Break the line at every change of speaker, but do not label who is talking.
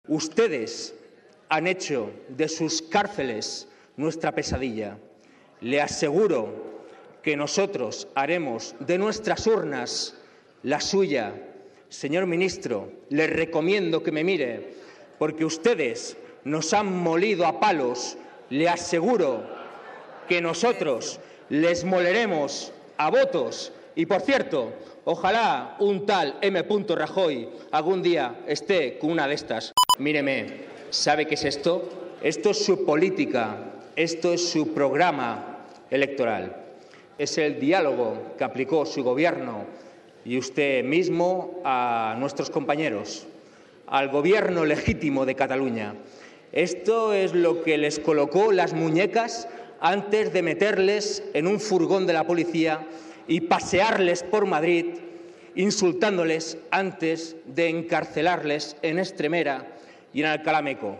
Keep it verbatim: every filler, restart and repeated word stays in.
Ustedes han hecho de sus cárceles nuestra pesadilla. Le aseguro que nosotros haremos de nuestras urnas la suya. Señor ministro, le recomiendo que me mire, porque ustedes nos han molido a palos. Le aseguro que nosotros les moleremos a votos. Y, por cierto, ojalá un tal M. Rajoy algún día esté con una de estas. Míreme, ¿sabe qué es esto? Esto es su política, esto es su programa electoral. Es el diálogo que aplicó su gobierno y usted mismo a nuestros compañeros, al gobierno legítimo de Cataluña. Esto es lo que les colocó las muñecas antes de meterles en un furgón de la policía y pasearles por Madrid, insultándoles antes de encarcelarles en Extremera y en Alcalá Meco.